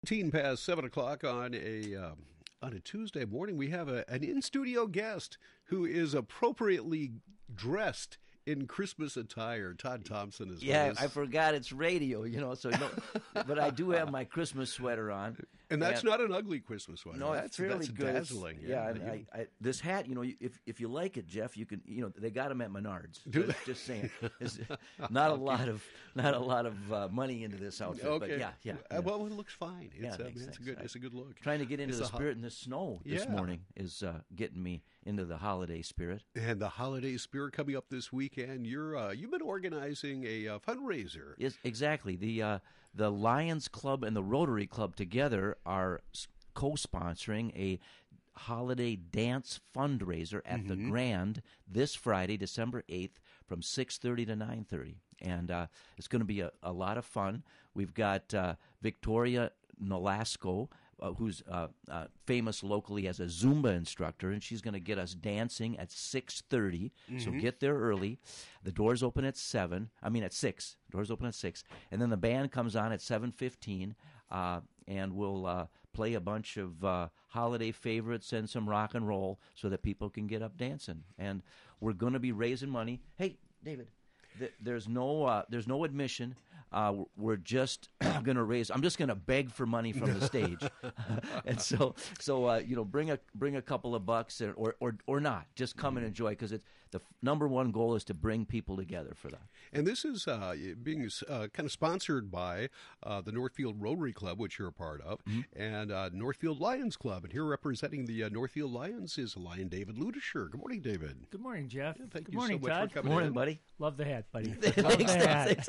Past 7 o'clock on a Tuesday morning. We have an in-studio guest who is appropriately dressed in Christmas attire. Todd Thompson is with us. I forgot it's radio, but I do have my Christmas sweater on. And that's not an ugly Christmas sweater. No, it's fairly good. Dazzling. I this hat, if you like it, Jeff, you can. They got them at Menards. So just saying, there's not a lot of money into this outfit. Okay. But yeah. Well, it looks fine. It's a good look. Trying to get into the spirit, and the snow this morning is getting me into the holiday spirit. And the holiday spirit coming up this weekend. You've been organizing a fundraiser. Yes, exactly. The Lions Club and the Rotary Club together are co-sponsoring a holiday dance fundraiser at the Grand this Friday, December 8th, from 6:30 to 9:30. And it's going to be a lot of fun. We've got Victoria Nolasco, who's famous locally as a Zumba instructor, and she's going to get us dancing at 6:30. So get there early. The doors open at 6. Doors open at 6, and then the band comes on at 7:15, and we'll play a bunch of holiday favorites and some rock and roll so that people can get up dancing. And we're going to be raising money. Hey, David. There's no admission. We're just going to raise. I'm just going to beg for money from the stage, and so bring a couple of bucks or not. Just come and enjoy, because it's the number one goal is to bring people together for that. And this is being kind of sponsored by the Northfield Rotary Club, which you're a part of, and Northfield Lions Club. And here representing the Northfield Lions is Lion David Ludisher. Good morning, David. Good morning, Jeff. Thank Good you morning, so much Todd. for coming Morning, in. buddy. Love the hat, buddy. Thanks.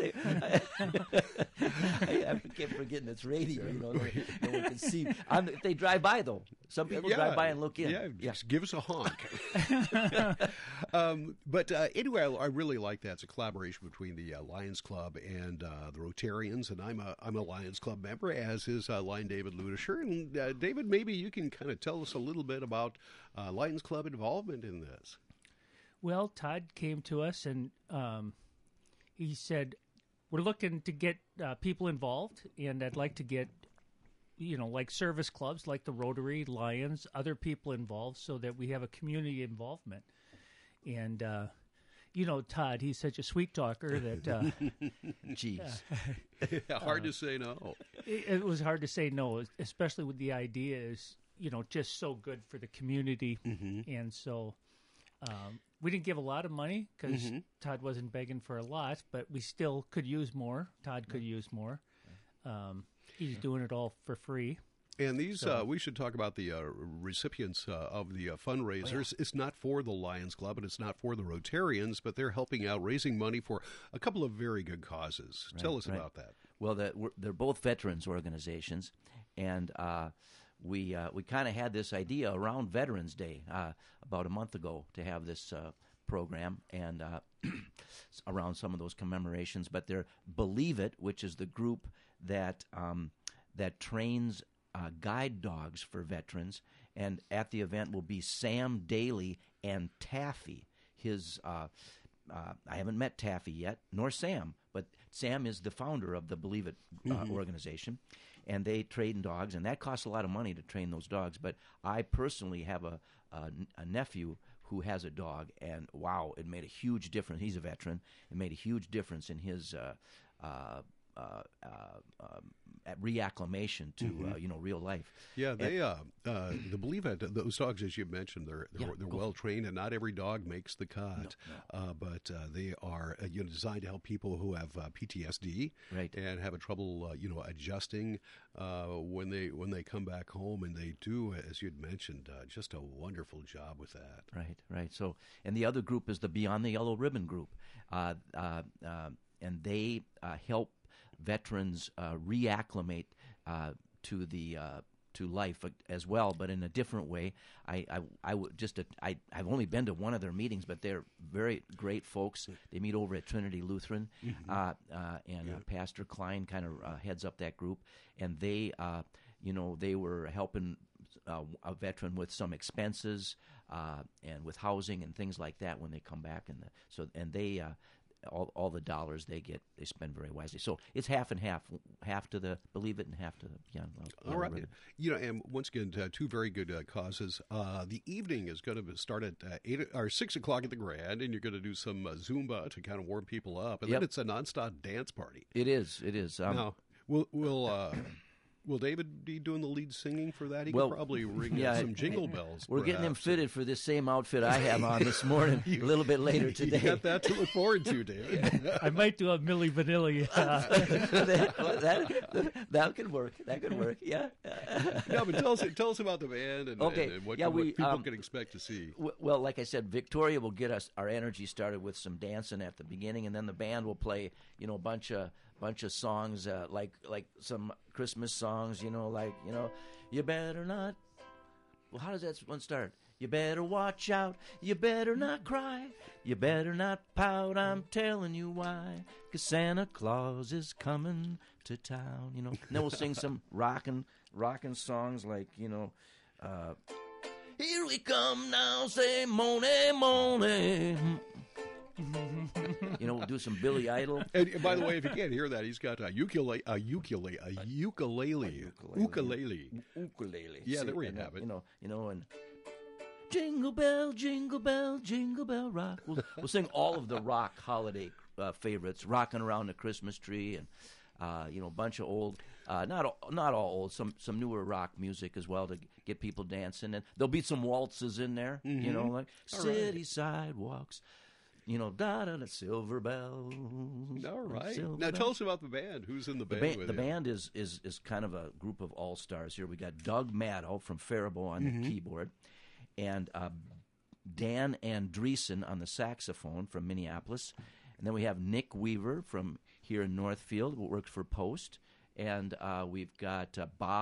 I keep forgetting it's radio. No one can see. If they drive by, though, some people drive by and look in. Just give us a honk. But anyway, I really like that. It's a collaboration between the Lions Club and the Rotarians, and I'm a Lions Club member, as is Lion David Ludisher. And David, maybe you can kind of tell us a little bit about Lions Club involvement in this. Well, Todd came to us and he said, we're looking to get people involved, and I'd like to get, like service clubs like the Rotary, Lions, other people involved so that we have a community involvement. And, Todd, he's such a sweet talker that... Jeez. Hard to say no. It was hard to say no, especially with the idea is, just so good for the community. And so... we didn't give a lot of money because Todd wasn't begging for a lot, but we still could use more. Todd could use more. He's doing it all for free. And these, we should talk about the recipients of the fundraisers. It's not for the Lions Club and it's not for the Rotarians, but they're helping out, raising money for a couple of very good causes. Tell us about that. Well, they're both veterans organizations, and we kind of had this idea around Veterans Day about a month ago to have this program and around some of those commemorations. But they're Believe It, which is the group that trains guide dogs for veterans, and at the event will be Sam Daly and Taffy. I haven't met Taffy yet, nor Sam, but Sam is the founder of the Believe It organization, and they train dogs, and that costs a lot of money to train those dogs. But I personally have a nephew who has a dog, and wow, it made a huge difference. He's a veteran. It made a huge difference in his reacclimation to real life. Yeah, they the Believe It, those dogs, as you mentioned, they're well trained, and not every dog makes the cut. No. But they are designed to help people who have PTSD and have trouble adjusting when they come back home, and they do, as you'd mentioned, just a wonderful job with that. Right. So, and the other group is the Beyond the Yellow Ribbon group, and they help veterans reacclimate to life as well, but in a different way. I've only been to one of their meetings, but they're very great folks. They meet over at Trinity Lutheran, and Pastor Klein kind of heads up that group, and they were helping a veteran with some expenses and with housing and things like that when they come back, all the dollars they get, they spend very wisely. So it's half and half to the Believe It and half to the Beyond Yellow All right. Ribbon. And once again, two very good causes. The evening is going to start at 8 or 6 o'clock at the Grand, and you're going to do some Zumba to kind of warm people up, and then it's a nonstop dance party. It is. Now, will David be doing the lead singing for that? He Well, could probably ring some jingle bells. We're getting him perhaps. fitted for this same outfit I have on this morning, a little bit later today. You got that to look forward to, David. I might do a Milli Vanilli. that could work. That could work. Yeah. No, but tell us about the band and, and what people can expect to see. Well, like I said, Victoria will get us our energy started with some dancing at the beginning, and then the band will play, a bunch of songs like some Christmas songs, you better not. Well, how does that one start? You better watch out. You better not cry. You better not pout. I'm telling you why. 'Cause Santa Claus is coming to town. And then we'll sing some rockin' songs like, here we come now, say money, money. We'll do some Billy Idol. And by the way, if you can't hear that, he's got a ukulele. Yeah, there we have it. And jingle bell, jingle bell, jingle bell rock. We'll sing all of the rock holiday favorites, rocking around the Christmas tree, and a bunch of old, not all old, some newer rock music as well to get people dancing. And there'll be some waltzes in there, like city sidewalks. Da-da-da, silver bells. All right. Silver Now bells. tell us about the band. Who's in the band with you? The band is kind of a group of all-stars here. We got Doug Maddow from Faribault on the keyboard, and Dan Andreessen on the saxophone from Minneapolis. And then we have Nick Weaver from here in Northfield, who works for Post. And we've got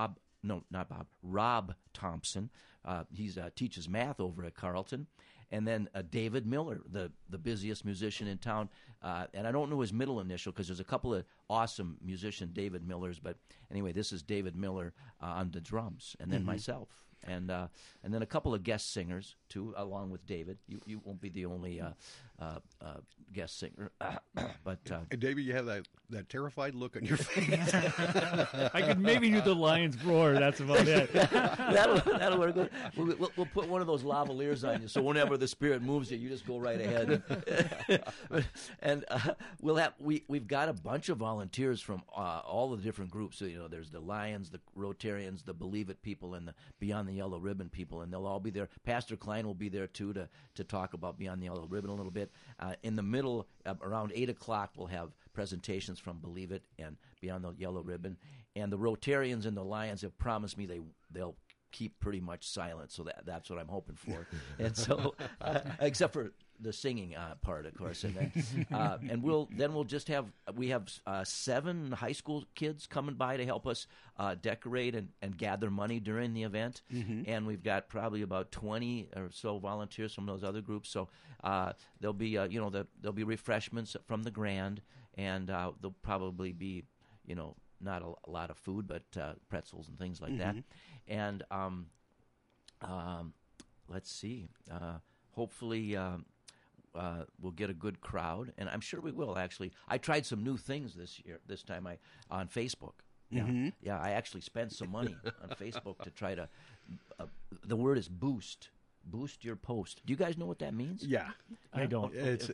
Rob Thompson. He teaches math over at Carleton. And then David Miller, the busiest musician in town. And I don't know his middle initial because there's a couple of awesome musician David Millers. But anyway, this is David Miller on the drums, and then myself. And then a couple of guest singers, too, along with David. You won't be the only guest singer. But And David, you have that terrified look on your face. I could maybe do the lion's roar. That's about it. that'll work. We'll put one of those lavaliers on you, so whenever the spirit moves you, you just go right ahead. And we've got a bunch of volunteers from all the different groups. So, there's the Lions, the Rotarians, the Believe It people, and the Beyond the Yellow Ribbon people, and they'll all be there. Pastor Klein will be there too to talk about Beyond the Yellow Ribbon a little bit. In the middle, around 8 o'clock, we'll have presentations from Believe It and Beyond the Yellow Ribbon. And the Rotarians and the Lions have promised me they'll keep pretty much silent, so that's what I'm hoping for. And so, except for the singing part, of course, and then we'll just have 7 high school kids coming by to help us decorate and gather money during the event, and we've got probably about 20 or so volunteers from those other groups. So there'll be there'll be refreshments from the Grand, and there'll probably be not a lot of food, but pretzels and things like that, and let's see, hopefully. We'll get a good crowd, and I'm sure we will. Actually, I tried some new things this time on Facebook. Yeah, I actually spent some money on Facebook to try to. The word is boost your post. Do you guys know what that means? Yeah, I don't. It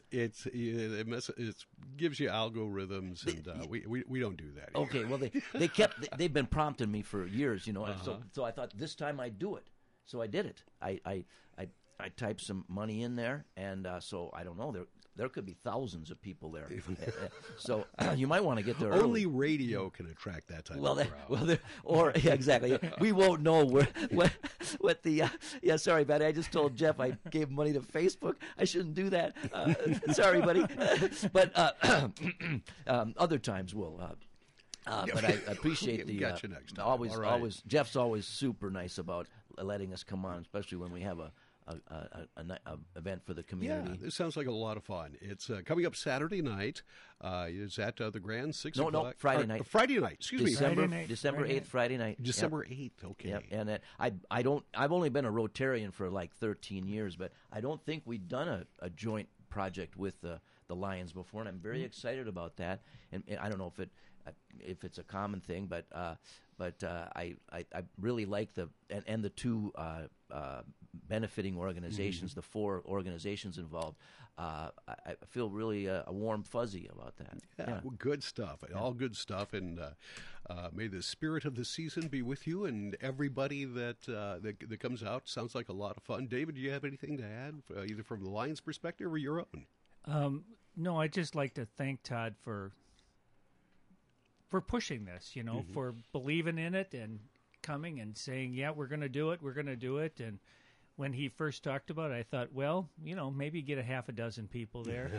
gives you algorithms, and we don't do that here. Okay, well they've been prompting me for years, so I thought this time I'd do it. So I did it. I typed some money in there, and so I don't know. There could be thousands of people there. So you might want to get there Only early. radio can attract that type of crowd. Exactly. We won't know what the. Sorry, buddy. I just told Jeff I gave money to Facebook. I shouldn't do that. Sorry, buddy. But other times we'll. But I appreciate we got you next time. Always, All right. always. Jeff's always super nice about letting us come on, especially when we have a event for the community. Yeah, this sounds like a lot of fun. It's coming up Saturday night. Is that the Grand 6 o'clock? No, Friday night. Friday night. Excuse me. December 8th, Friday night. December 8th. Okay. Yep. And I've only been a Rotarian for like 13 years, but I don't think we've done a joint project with the the Lions before, and I'm very excited about that. And I don't know if it's a common thing, but I really like the two benefiting organizations, the 4 organizations involved. I feel really a warm fuzzy about that. Yeah. Well, good stuff. All good stuff. And may the spirit of the season be with you and everybody that comes out. Sounds like a lot of fun. David, do you have anything to add, either from the Lions' perspective or your own? No, I'd just like to thank Todd for pushing this, for believing in it and coming and saying, yeah, we're going to do it. And when he first talked about it, I thought, well, maybe get a half a dozen people there.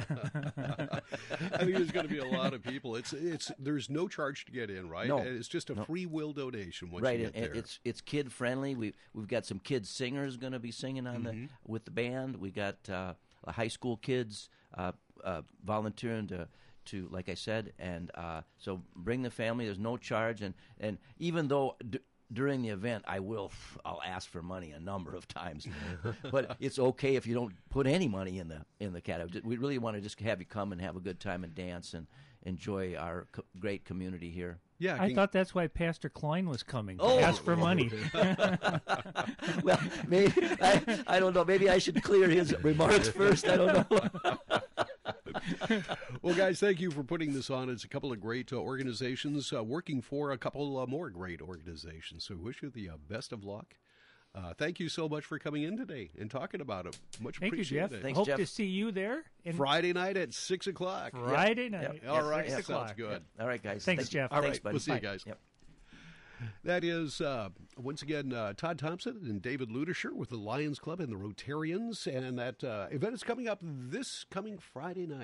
I think there's going to be a lot of people. There's no charge to get in, right? No. It's just a free will donation once right, you get there. It's kid friendly. We've got some kid singers going to be singing on with the band. We got high school kids volunteering to like I said, and so bring the family. There's no charge, and even though during the event I'll ask for money a number of times, but it's okay if you don't put any money in the cat. We really want to just have you come and have a good time and dance and enjoy our great community here. Yeah, I thought that's why Pastor Klein was coming to Oh. ask for money. Well, maybe I don't know. Maybe I should clear his remarks first. I don't know. Well, guys, thank you for putting this on. It's a couple of great organizations working for a couple more great organizations. So we wish you the best of luck. Thank you so much for coming in today and talking about it. Much Thank you, appreciated. Jeff. Thanks, Hope Jeff. to see you there. Friday night at 6 o'clock. Friday night. All right, 6 that o'clock. sounds good. All right, guys. Thanks, Jeff. All Thanks, right, buddy. we'll see you Bye. guys. Yep. That is, once again, Todd Thompson and David Ludisher with the Lions Club and the Rotarians. And that event is coming up this coming Friday night.